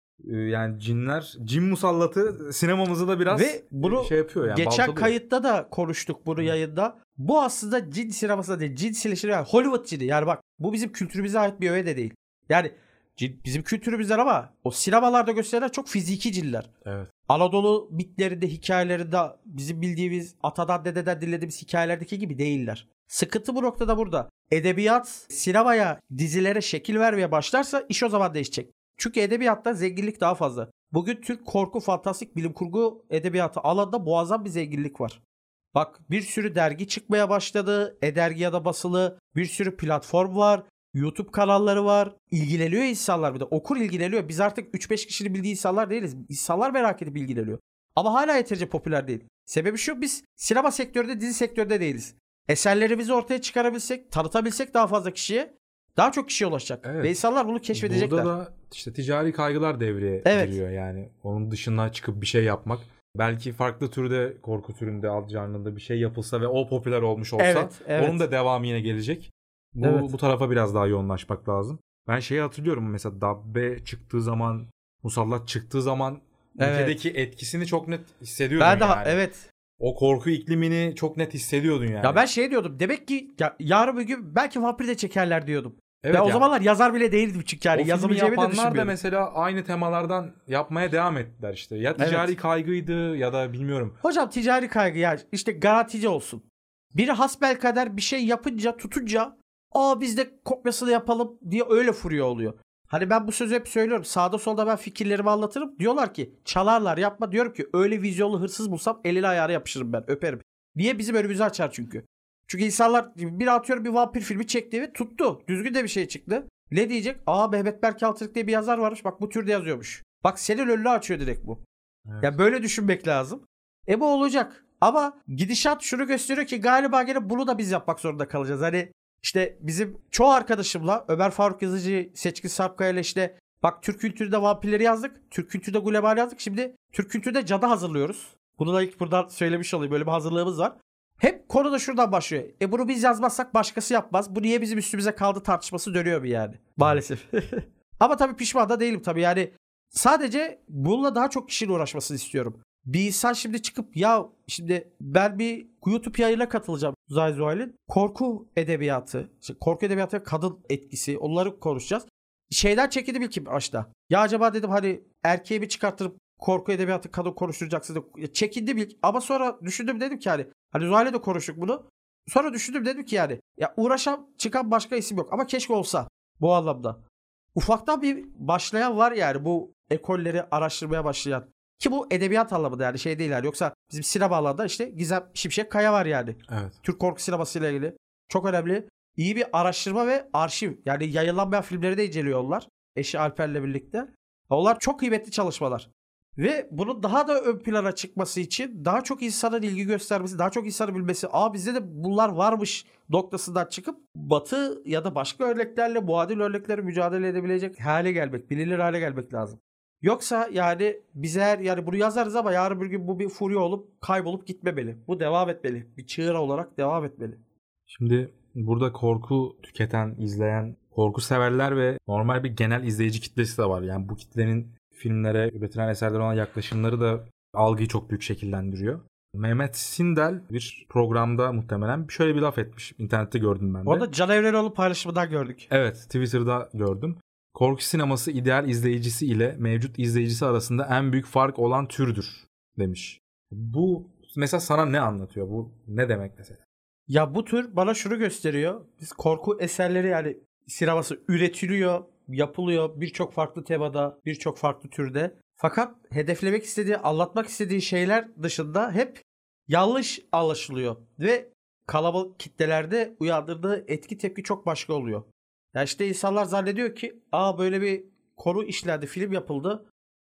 yani cin musallatı sinemamızı da biraz Ve bunu şey yapıyor yani. geçen baltalıyor. kayıtta da konuştuk bunu yayında. Bu aslında cin sineması değil. Cin silişleri yani Hollywood cini. Yani bak bu bizim kültürümüze ait bir öğe de değil. Yani cin bizim kültürümüzden ama o sinemalarda gösterilen çok fiziki cinler. Evet. Anadolu mitlerinde, hikayelerinde bizim bildiğimiz atadan dededen dinlediğimiz hikayelerdeki gibi değiller. Sıkıntı bu noktada burada. Edebiyat sinemaya, dizilere şekil vermeye başlarsa iş o zaman değişecek. Çünkü edebiyatta zenginlik daha fazla. Bugün Türk korku, fantastik, bilim kurgu edebiyatı alanında muazzam bir zenginlik var. Bak bir sürü dergi çıkmaya başladı. E-Dergi'de basılı bir sürü platform var. YouTube kanalları var. İlgileniyor insanlar bir de. Okur ilgileniyor. Biz artık 3-5 kişinin bildiği insanlar değiliz. İnsanlar merak edip ilgileniyor. Ama hala yeterince popüler değil. Sebebi şu, biz sinema sektöründe, dizi sektöründe değiliz. Eserlerimizi ortaya çıkarabilsek, tanıtabilsek daha fazla kişiye daha çok kişiye ulaşacak. Evet. Ve insanlar bunu keşfedecekler. Burada da işte ticari kaygılar devreye Evet. giriyor yani. Onun dışına çıkıp bir şey yapmak. Belki farklı türde, korku türünde, alt canlında bir şey yapılsa ve o popüler olmuş olsa Evet. onun da devamı yine gelecek. Bu tarafa biraz daha yoğunlaşmak lazım. Ben şeyi hatırlıyorum mesela Dabbe çıktığı zaman, Musallat çıktığı zaman ülkedeki etkisini çok net hissediyordun Ben de yani. evet. O korku iklimini çok net hissediyordun yani. Ya ben şey diyordum. Demek ki yarın bir gün belki vampir de çekerler diyordum. Evet Ben o yani. zamanlar yazar bile değildim çünkü yani O filmi yazabileceğimi de yapanlar da düşünmüyordum. mesela aynı temalardan yapmaya devam ettiler işte. Ya ticari kaygıydı ya da bilmiyorum. Hocam ticari kaygı ya işte garantici olsun. Biri hasbelkader bir şey yapınca, tutunca biz de kopyasını yapalım diye öyle furya oluyor. Hani ben bu sözü hep söylüyorum. Sağda solda ben fikirlerimi anlatırım. Diyorlar ki çalarlar, yapma. Diyorum ki öyle vizyonlu hırsız bulsam eline ayağına yapışırım ben, öperim. Niye? Bizim önümüzü açar çünkü. Çünkü insanlar bir atıyorum bir vampir filmi çekti ve tuttu. Düzgün de bir şey çıktı. Ne diyecek? Mehmet Berk Altınık diye bir yazar varmış. Bak bu türde yazıyormuş. Bak senin önünü açıyor direkt bu. Evet. Ya böyle düşünmek lazım. Bu olacak. Ama gidişat şunu gösteriyor ki galiba gene bunu da biz yapmak zorunda kalacağız. Hani işte bizim çoğu arkadaşımla Ömer Faruk Yazıcı, Seçkin Sarpkaya ile işte bak Türk kültüründe vampirleri yazdık. Türk kültüründe Gulebal'i yazdık. Şimdi Türk kültüründe cadı hazırlıyoruz. Bunu da ilk buradan söylemiş olayım. Böyle bir hazırlığımız var. Hep konu da şuradan başlıyor. Bunu biz yazmazsak başkası yapmaz. Bu niye bizim üstümüze kaldı tartışması dönüyor bir yani. Maalesef. Ama tabii pişman da değilim tabii yani. Sadece bununla daha çok kişinin uğraşmasını istiyorum. Bir insan şimdi çıkıp ya şimdi ben bir YouTube yayına katılacağım Uzay Zuhal'in. Korku edebiyatı, korku edebiyatı ve kadın etkisi, onları konuşacağız. Şeyden çekildim ilk başta. Ya acaba dedim hani erkeği bir çıkarttırıp korku edebiyatı kadın konuşturacaksın. Çekindim ilk ama sonra düşündüm dedim ki hani Zuhal'le de konuştuk bunu. Sonra düşündüm dedim ki yani ya uğraşan çıkan başka isim yok ama keşke olsa bu anlamda. Ufaktan bir başlayan var yani bu ekolleri araştırmaya başlayan. Ki bu edebiyat anlamında yani şey değil yani. Yoksa bizim sinema alanında işte Gizem Şimşek Kaya var yani. Evet. Türk korku sinemasıyla ilgili. Çok önemli. İyi bir araştırma ve arşiv. Yani yayınlanmayan filmleri de inceliyor onlar. Eşi Alper'le birlikte. Onlar çok kıymetli çalışmalar. Ve bunun daha da ön plana çıkması için daha çok insanın ilgi göstermesi, daha çok insanın bilmesi, bizde de bunlar varmış noktasından çıkıp Batı ya da başka örneklerle, muadil örnekleri mücadele edebilecek hale gelmek, bilinir hale gelmek lazım. Yoksa yani biz eğer yani bunu yazarız ama yarın bir gün bu bir furya olup kaybolup gitmemeli. Bu devam etmeli. Bir çığır olarak devam etmeli. Şimdi burada korku tüketen, izleyen, korku severler ve normal bir genel izleyici kitlesi de var. Yani bu kitlenin filmlere, üretilen eserlere olan yaklaşımları da algıyı çok büyük şekillendiriyor. Mehmet Sindel bir programda muhtemelen şöyle bir laf etmiş. İnternette gördüm ben de. O da Can Evrenoğlu paylaşımından gördük. Evet, Twitter'da gördüm. Korku sineması ideal izleyicisi ile mevcut izleyicisi arasında en büyük fark olan türdür demiş. Bu mesela sana ne anlatıyor? Bu ne demek mesela? Ya bu tür bana şunu gösteriyor. Biz korku eserleri yani sineması üretiliyor, yapılıyor birçok farklı temada, birçok farklı türde. Fakat hedeflemek istediği, anlatmak istediği şeyler dışında hep yanlış anlaşılıyor. Ve kalabalık kitlelerde uyandırdığı etki tepki çok başka oluyor. Ya işte insanlar zannediyor ki böyle bir konu işlendi, film yapıldı.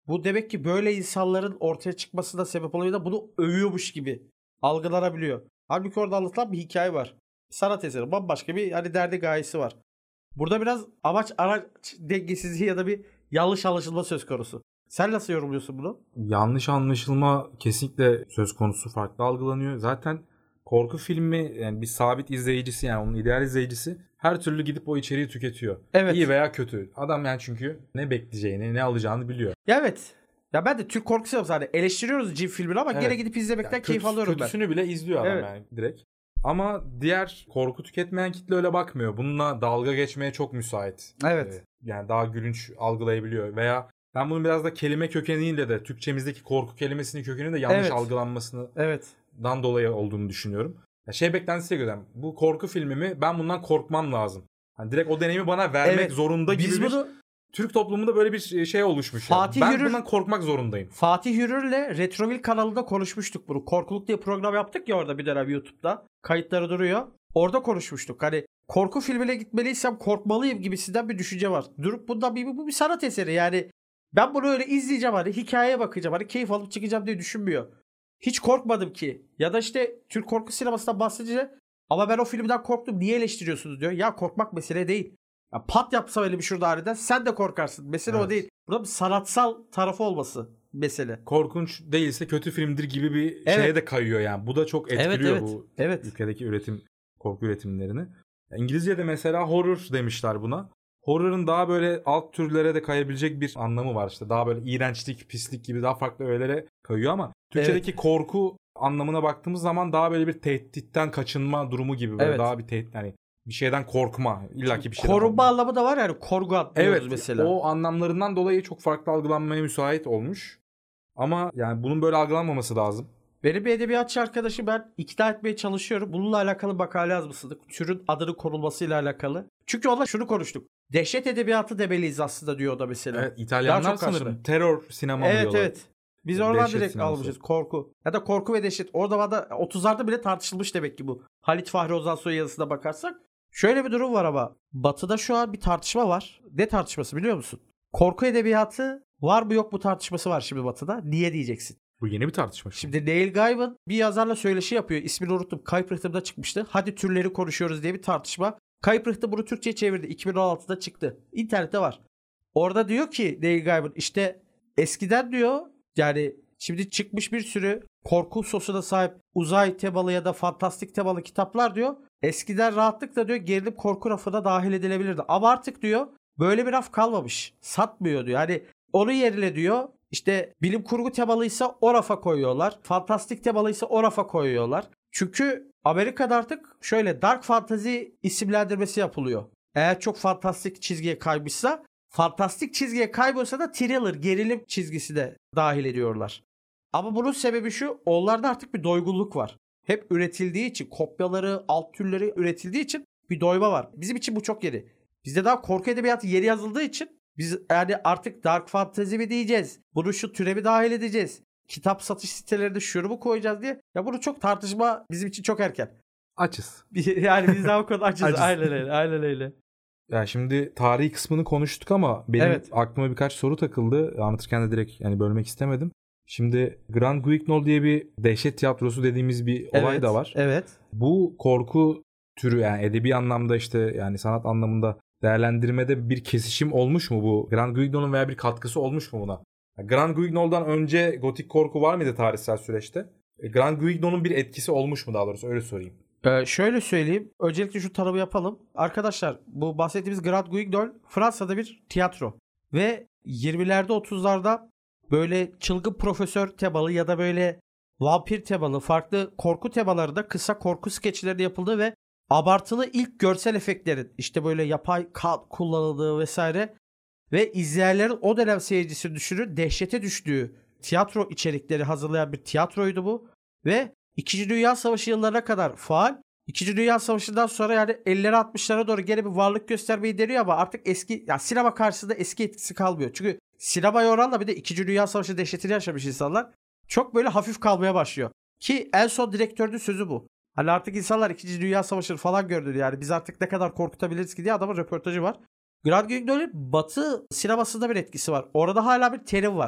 Bu demek ki böyle insanların ortaya çıkmasına sebep oluyor da bunu övüyormuş gibi algılanabiliyor. Halbuki orada anlatılan bir hikaye var. Sanat eseri. Bambaşka bir hani derdi gayesi var. Burada biraz amaç araç dengesizliği ya da bir yanlış anlaşılma söz konusu. Sen nasıl yorumluyorsun bunu? Yanlış anlaşılma kesinlikle söz konusu, farklı algılanıyor. Zaten korku filmi yani bir sabit izleyicisi, yani onun ideal izleyicisi her türlü gidip o içeriği tüketiyor. Evet. İyi veya kötü. Adam yani çünkü ne bekleyeceğini, ne alacağını biliyor. Ya evet. Ya ben de Türk korku sineması hani eleştiriyoruz cin filmini ama Evet. gene gidip izlemekten Yani keyif alıyorum ben. Kötüsünü bile izliyor adam Evet. yani direkt. Ama diğer korku tüketmeyen kitle öyle bakmıyor. Bununla dalga geçmeye çok müsait. Evet. Yani daha gülünç algılayabiliyor. Veya ben bunun biraz da kelime kökeniyle de, Türkçemizdeki korku kelimesinin kökeninin de yanlış Evet. algılanmasından Evet. dolayı olduğunu düşünüyorum. Ya şey beklentisiyle göre bu korku filmimi, ben bundan korkmam lazım. Hani direkt o deneyimi bana vermek Evet. zorunda gibi Biz bir bunu Türk toplumunda böyle bir şey oluşmuş. Fatih Ben Yürür- bundan korkmak zorundayım. Fatih Hürür'le Retroville kanalında konuşmuştuk bunu. Korkuluk diye program yaptık ya orada bir dönem YouTube'da. Kayıtları duruyor. Orada konuşmuştuk. Hani korku filmine gitmeliysem korkmalıyım gibisinden bir düşünce var. Durup bundan bu bir sanat eseri yani. Ben bunu öyle izleyeceğim hani hikayeye bakacağım hani keyif alıp çıkacağım diye düşünmüyor. Hiç korkmadım ki. Ya da işte Türk korku sinemasından bahsedince ama ben o filmden korktum niye eleştiriyorsunuz diyor. Ya korkmak mesele değil. Ya pat yapsa öyle bir şurada aniden sen de korkarsın. Mesele o Evet. değil. Burada bir sanatsal tarafı olması mesele. Korkunç değilse kötü filmdir gibi bir Evet. şeye de kayıyor yani. Bu da çok etkiliyor bu Evet. ülkedeki korku üretimlerini. İngilizce'de mesela horror demişler buna. Horror'ın daha böyle alt türlere de kayabilecek bir anlamı var işte. Daha böyle iğrençlik, pislik gibi daha farklı öğelere kayıyor ama Türkçedeki korku anlamına baktığımız zaman daha böyle bir tehditten kaçınma durumu gibi, böyle Evet. daha bir tehdit, yani bir şeyden korkma, illaki bir şeyden Korunma korkma. anlamı da var yani korgu atlıyoruz Evet, mesela. o anlamlarından dolayı çok farklı algılanmaya müsait olmuş. Ama yani bunun böyle algılanmaması lazım. Benim bir edebiyatçı arkadaşı ben ikna etmeye çalışıyorum. Bununla alakalı makale yazmışsınız. Türün adının konulmasıyla alakalı. Çünkü onunla şunu konuştuk. Dehşet edebiyatı demeliyiz aslında diyor o da mesela. Evet, İtalyanlar Daha çok sanırım karşılığı. terör sinema Evet diyorlar. evet. Biz oradan Dehşet direkt sineması. almışız korku. Ya da korku ve dehşet. Orada da 30'larda bile tartışılmış demek ki bu. Halit Fahri Ozansoy yazısına bakarsak. Şöyle bir durum var ama. Batı'da şu an bir tartışma var. Ne tartışması biliyor musun? Korku edebiyatı var mı yok mu tartışması var şimdi Batı'da. Niye diyeceksin? Bu yeni bir tartışma. Şimdi Neil Gaiman bir yazarla söyleşi yapıyor. İsmini unuttum. Kayıp Rıhtım'da çıkmıştı. Hadi türleri konuşuyoruz diye bir tartışma. Kayıp Rıhtım bunu Türkçe'ye çevirdi. 2016'da çıktı. İnternette var. Orada diyor ki Neil Gaiman işte eskiden diyor yani şimdi çıkmış bir sürü korku sosuna sahip uzay temalı ya da fantastik temalı kitaplar diyor. Eskiden rahatlıkla diyor gerilim korku rafına dahil edilebilirdi. Ama artık diyor böyle bir raf kalmamış. Satmıyor diyor. Hani onun yerine diyor işte bilim kurgu temalıysa o rafa koyuyorlar. Fantastik temalıysa o rafa koyuyorlar. Çünkü Amerika'da artık şöyle dark fantasy isimlendirmesi yapılıyor. Eğer çok fantastik çizgiye kaymışsa, fantastik çizgiye kaybolsa da thriller, gerilim çizgisi de dahil ediyorlar. Ama bunun sebebi şu, onlarda artık bir doygunluk var. Hep üretildiği için, kopyaları, alt türleri üretildiği için bir doyma var. Bizim için bu çok yeni. Bizde daha korku edebiyatı yeni yazıldığı için biz yani artık dark fantasy mi diyeceğiz? Bunu şu türevi dahil edeceğiz. Kitap satış sitelerinde şunu mu koyacağız diye. Ya bunu çok tartışma bizim için çok erken. Açız. Yani biz daha o kadar açız. Açız. Aynen öyle. Aynen öyle. Ya şimdi tarihi kısmını konuştuk ama benim Evet. aklıma birkaç soru takıldı. Anlatırken de direkt yani bölmek istemedim. Şimdi Grand Guignol diye bir dehşet tiyatrosu dediğimiz bir olay Evet, da var. Evet. Bu korku türü, yani edebi anlamda işte yani sanat anlamında değerlendirmede bir kesişim olmuş mu bu? Grand Guignol'un veya bir katkısı olmuş mu buna? Grand Guignol'dan önce gotik korku var mıydı tarihsel süreçte? Grand Guignol'un bir etkisi olmuş mu, daha doğrusu öyle sorayım. Şöyle söyleyeyim. Öncelikle şu tanımı yapalım. Arkadaşlar bu bahsettiğimiz Grand Guignol Fransa'da bir tiyatro. Ve 20'lerde 30'larda böyle çılgın profesör temalı ya da böyle vampir temalı farklı korku temalarında kısa korku skeçleri yapıldığı ve abartılı ilk görsel efektlerin işte böyle yapay kan kullanıldığı vesaire ve izleyenlerin o dönem seyircisi düşünün dehşete düştüğü tiyatro içerikleri hazırlayan bir tiyatroydu bu. Ve 2. Dünya Savaşı yıllarına kadar faal. 2. Dünya Savaşı'ndan sonra yani 50'lere 60'lara doğru gene bir varlık göstermeyi deniyor ama artık eski ya sinema karşısında eski etkisi kalmıyor. Çünkü sinemaya oranla bir de 2. Dünya Savaşı dehşetini yaşamış insanlar çok böyle hafif kalmaya başlıyor. Ki en son direktörün sözü bu. Hani artık insanlar 2. Dünya Savaşı'nı falan gördü yani biz artık ne kadar korkutabiliriz ki diye adamın röportajı var. Grand Guignol'ün Batı sinemasında bir etkisi var. Orada hala bir terim var.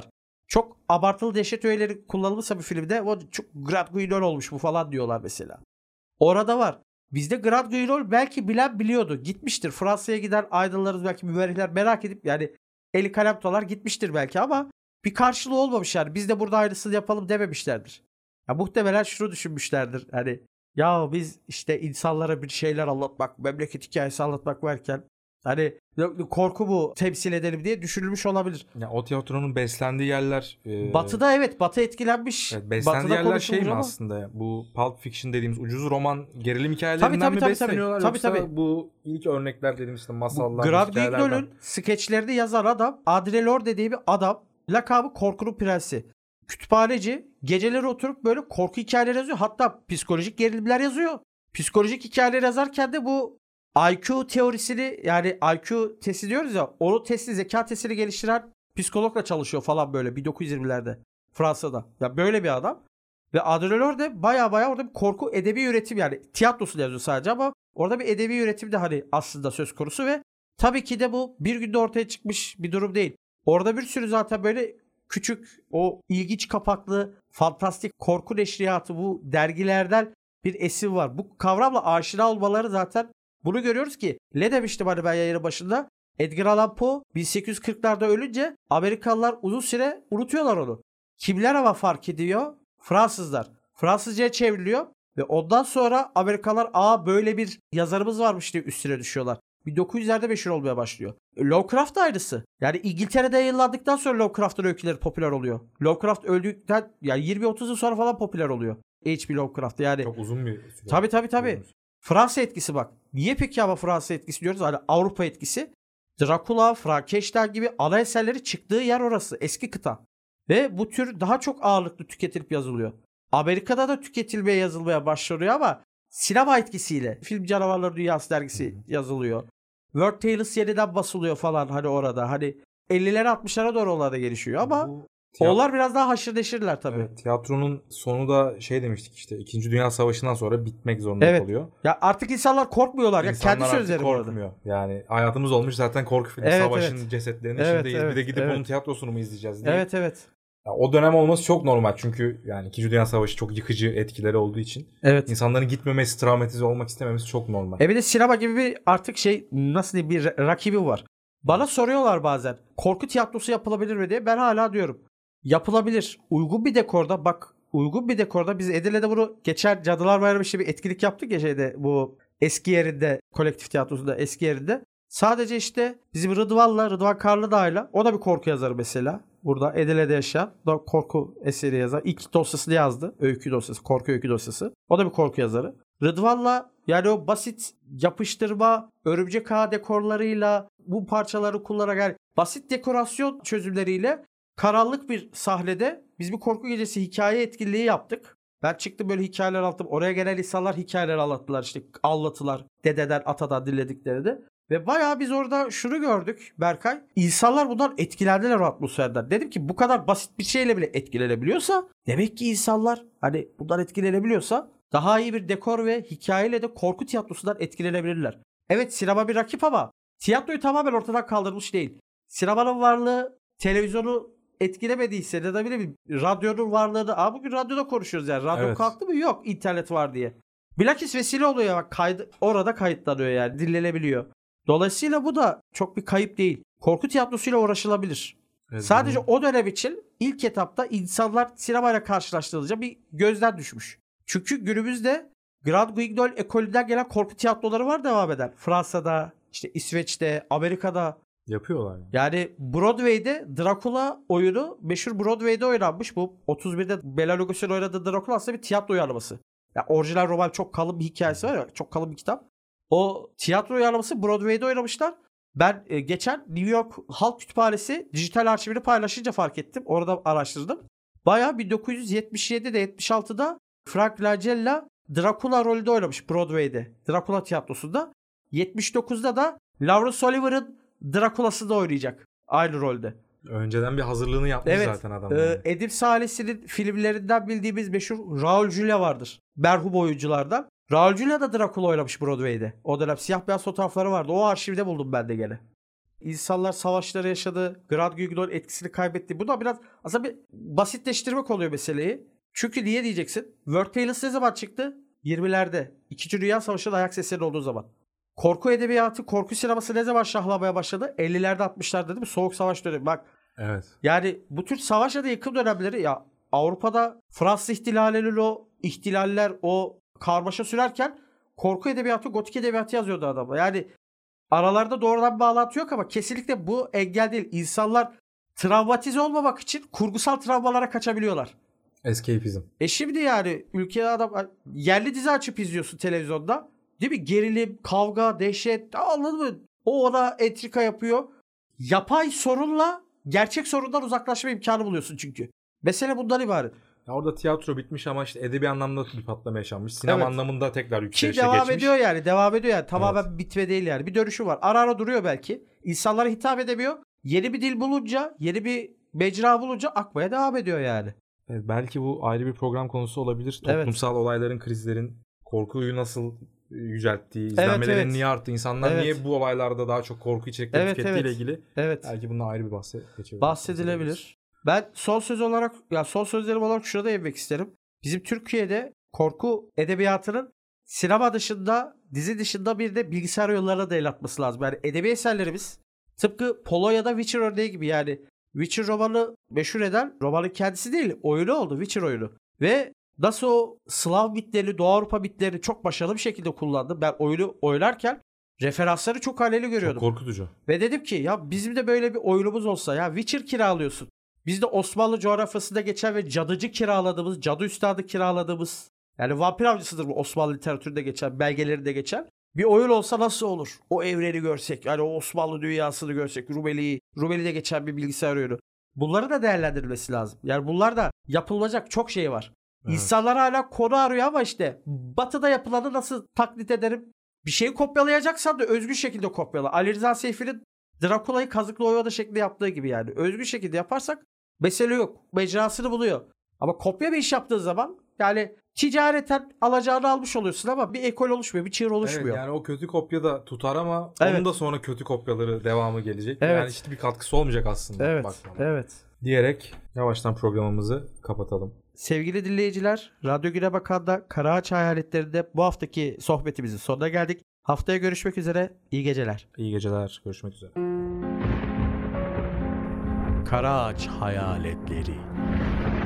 çok abartılı dehşet öğeleri kullanılmışsa bir filmde o çok Grand Guignol olmuş bu falan diyorlar mesela. Orada var. Bizde Grand Guignol belki bilen biliyordu. Gitmiştir. Fransa'ya giden aydınlarız belki müverrihler merak edip yani eli kalem tutalar gitmiştir belki ama bir karşılığı olmamış yani. Biz de burada aynısını yapalım dememişlerdir. Ya muhtemelen şunu düşünmüşlerdir. Hani ya biz işte insanlara bir şeyler anlatmak, memleket hikayesi anlatmak varken hani korku mu temsil edelim diye düşünülmüş olabilir. Ya o tiyatronun beslendiği yerler Batı'da evet Batı etkilenmiş. evet, beslendiği Batı'da yerler şey mi ama aslında ya? Bu Pulp Fiction dediğimiz ucuz roman gerilim hikayelerinden mi tabii, besleniyorlar tabii, yoksa tabii. bu ilk örnekler dediğimiz işte masallar, Grand hikayelerden? Guignol'ün skeçlerini yazan adam Audre Lorde dediği bir adam. Lakabı Korkunun Prensi. Kütüphaneci. Geceleri oturup böyle korku hikayeleri yazıyor. Hatta psikolojik gerilimler yazıyor. Psikolojik hikayeler yazarken de bu IQ teorisini yani IQ testi diyoruz ya onu testi zeka testini geliştiren psikologla çalışıyor falan böyle 1920'lerde Fransa'da. Ya böyle bir adam. Ve Audre Lorde baya orada bir korku edebi üretim yani tiyatrosu da yazıyor sadece ama orada bir edebi üretim de hani aslında söz konusu ve tabii ki de bu bir günde ortaya çıkmış bir durum değil. Orada bir sürü zaten böyle küçük o ilginç kapaklı fantastik korku neşriyatı bu dergilerden bir esin var. Bu kavramla aşina olmaları zaten bunu görüyoruz ki ne demiştim hani ben yayının başında Edgar Allan Poe 1840'larda ölünce Amerikalılar uzun süre unutuyorlar onu. Kimler ama fark ediyor? Fransızlar. Fransızcaya çevriliyor ve ondan sonra Amerikalılar böyle bir yazarımız varmış diye üstüne düşüyorlar. 1900'lerde meşhur olmaya başlıyor. Lovecraft da aynısı. Yani İngiltere'de yayınlandıktan sonra Lovecraft'ın öyküleri popüler oluyor. Lovecraft öldükten yani 20-30 yıl sonra falan popüler oluyor. H.P. Lovecraft yani. Çok uzun bir süre. Tabii. Fransa etkisi bak. Niye peki ama Fransa etkisi diyoruz? Hani Avrupa etkisi. Dracula, Frankenstein gibi ana eserleri çıktığı yer orası. Eski kıta. Ve bu tür daha çok ağırlıklı tüketilip yazılıyor. Amerika'da da tüketilmeye yazılmaya başlanıyor ama sinema etkisiyle. Film Canavarları Dünyası dergisi yazılıyor. World Tales yeniden basılıyor falan hani orada. Hani 50'lere 60'lara doğru onlar da gelişiyor ama onlar biraz daha haşır neşirler tabii. Evet, tiyatronun sonu da şey demiştik işte 2. Dünya Savaşı'ndan sonra bitmek zorunda kalıyor. Ya artık insanlar korkmuyorlar. İnsanlar ya kendi sözleri bu arada. korkmuyor. Yani hayatımız olmuş zaten korku filmi. Savaşın cesetlerinin içindeyiz. Bir de gidip onun tiyatrosunu mu izleyeceğiz diye. Evet. Ya o dönem olması çok normal çünkü yani 2. Dünya Savaşı çok yıkıcı etkileri olduğu için insanların gitmemesi, travmatize olmak istememesi çok normal. Bir de sinema gibi bir artık nasıl diyeyim bir rakibi var. Bana soruyorlar bazen korku tiyatrosu yapılabilir mi diye. Ben hala diyorum yapılabilir. Uygun bir dekorda biz Edirne'de bunu geçen Cadılar Bayramı işte bir etkinlik yaptık ya bu eski yerinde kolektif tiyatrosunda eski yerinde. Sadece işte bizim Rıdvan Karlıdağ'la o da bir korku yazarı mesela. Burada Edirne'de yaşayan korku eseri yazar. İlk dosyasını yazdı. Öykü dosyası. Korku öykü dosyası. O da bir korku yazarı. Rıdvan'la yani o basit yapıştırma, örümcek ağı dekorlarıyla bu parçaları kullanarak yani basit dekorasyon çözümleriyle karanlık bir sahnede biz bir korku gecesi hikaye etkinliği yaptık. Ben çıktım böyle hikayeler anlattım. Oraya gelen insanlar hikayeler anlattılar işte anlatılar. Dededen atadan dinledikleri de. Ve bayağı biz orada şunu gördük Berkay. İnsanlar bundan etkilendiler o atmosferden. Dedim ki bu kadar basit bir şeyle bile etkilenebiliyorsa demek ki insanlar hani bundan etkilenebiliyorsa daha iyi bir dekor ve hikayeyle de korku tiyatrosundan etkilenebilirler. Evet sinema bir rakip ama tiyatroyu tamamen ortadan kaldırmış değil. Sinemanın varlığı televizyonu etkilemediyse ya da bileyim radyonun varlığını bugün radyoda konuşuyoruz yani. Radyo kalktı mı? Yok internet var diye. Bilakis vesile oluyor bak orada kayıtlanıyor yani dinlenebiliyor. Dolayısıyla bu da çok bir kayıp değil. Korku tiyatrosuyla uğraşılabilir. Evet, sadece o dönem için ilk etapta insanlar sinemayla karşılaştırılınca bir gözden düşmüş. Çünkü günümüzde Grand Guignol ekolünden gelen korku tiyatroları var devam eden. Fransa'da, işte İsveç'te, Amerika'da yapıyorlar. Yani Broadway'de Dracula oyunu meşhur Broadway'de oynanmış. Bu 31'de Bela Lugosi'nin oynadığı Dracula aslında bir tiyatro uyarlaması. Yani orijinal roman çok kalın bir hikayesi var ya. Çok kalın bir kitap. O tiyatro uyarlaması Broadway'de oynamışlar. Ben geçen New York Halk Kütüphanesi dijital arşivini paylaşınca fark ettim. Orada araştırdım. Bayağı 1977'de 76'da Frank Langella Dracula rolünde oynamış Broadway'de. Dracula tiyatrosunda. 79'da da Laurence Oliver'ın Dracula'sı da oynayacak. Aynı rolde. Önceden bir hazırlığını yapmış zaten adam. Edip Salih'in filmlerinden bildiğimiz meşhur Raul Julia vardır. Merhum oyunculardan. Raul Julia da Dracula oynamış Broadway'de. O dönem siyah beyaz fotoğrafları vardı. O arşivde buldum ben de gene. İnsanlar savaşları yaşadı. Grand Guignol etkisini kaybetti. Bu da biraz aslında bir basitleştirmek oluyor meseleyi. Çünkü niye diyeceksin? World Tales ne zaman çıktı? 20'lerde. İkinci Dünya Savaşı'nda ayak sesleri olduğu zaman. Korku edebiyatı, korku sineması ne zaman şahlamaya başladı? 50'lerde 60'larda değil mi? Soğuk Savaş dönemi. Bak. Evet. Yani bu tür savaş ya da yıkım dönemleri ya Avrupa'da Fransız ihtilalinin o ihtilaller, o karmaşa sürerken korku edebiyatı, gotik edebiyatı yazıyordu adam. Yani aralarda doğrudan bir bağlantı yok ama kesinlikle bu engel değil. İnsanlar travmatize olmamak için kurgusal travmalara kaçabiliyorlar. Escapism. Şimdi yani ülkede adam yerli dizi açıp izliyorsun televizyonda. Değil mi? Gerilim, kavga, dehşet. Anladın mı? O ona entrika yapıyor. Yapay sorunla gerçek sorundan uzaklaşma imkanı buluyorsun çünkü. Mesele bundan ibaret. Ya orada tiyatro bitmiş ama işte edebi anlamda bir patlama yaşanmış. Sinema anlamında tekrar yükselişe devam geçmiş. ediyor yani. Devam ediyor yani. Tamamen bitme değil yani. Bir dönüşü var. Ara ara duruyor belki. İnsanlara hitap edemiyor. Yeni bir dil bulunca, yeni bir mecra bulunca akmaya devam ediyor yani. Evet, belki bu ayrı bir program konusu olabilir. Toplumsal olayların, krizlerin korkuyu nasıl yücelttiği, izlenmelerin niye arttı, insanlar niye bu olaylarda daha çok korku içerikleri tükettiğiyle ilgili belki bundan ayrı bir bahsedilebilir. Ben son sözlerim olarak şurada değinmek isterim. Bizim Türkiye'de korku edebiyatının sinema dışında, dizi dışında bir de bilgisayar oyunlarına da el atması lazım. Yani edebi eserlerimiz tıpkı Polonya'da Witcher örneği gibi yani Witcher romanı meşhur eden romanın kendisi değil, oyunu oldu Witcher oyunu. Ve nasıl o Slav mitlerini, Doğu Avrupa mitlerini çok başarılı bir şekilde kullandım. Ben oyunu oynarken referansları çok aleli görüyordum. Çok korkutucu. Ve dedim ki ya bizim de böyle bir oyunumuz olsa ya Witcher kiralıyorsun. Biz de Osmanlı coğrafyasında geçen ve cadıcı kiraladığımız, cadı üstadı kiraladığımız yani vampir avcısıdır bu Osmanlı literatüründe geçen, belgelerinde geçen bir oyun olsa nasıl olur? O evreni görsek, yani o Osmanlı dünyasını görsek, Rumeli'de geçen bir bilgisayar oyunu. Bunları da değerlendirilmesi lazım. Yani bunlar da yapılacak çok şey var. Evet. İnsanlar hala konu arıyor ama işte Batı'da yapılanı nasıl taklit ederim? Bir şeyi kopyalayacaksan da özgün şekilde kopyala. Ali Rıza Seyfi'nin Drakula'yı kazıklı oyvada şeklinde yaptığı gibi yani. Özgün şekilde yaparsak mesele yok. Mecrasını buluyor. Ama kopya bir iş yaptığın zaman yani ticareten alacağını almış oluyorsun ama bir ekol oluşmuyor, bir çığır oluşmuyor. Evet, yani o kötü kopya da tutar ama onun da sonra kötü kopyaları devamı gelecek. Evet. Yani işte bir katkısı olmayacak aslında. Evet. Diyerek yavaştan programımızı kapatalım. Sevgili dinleyiciler, Radyo Güne Bakan'da Karaağaç Hayaletlerinde bu haftaki sohbetimizin sonuna geldik. Haftaya görüşmek üzere. İyi geceler. İyi geceler. Görüşmek üzere. Karaağaç Hayaletleri.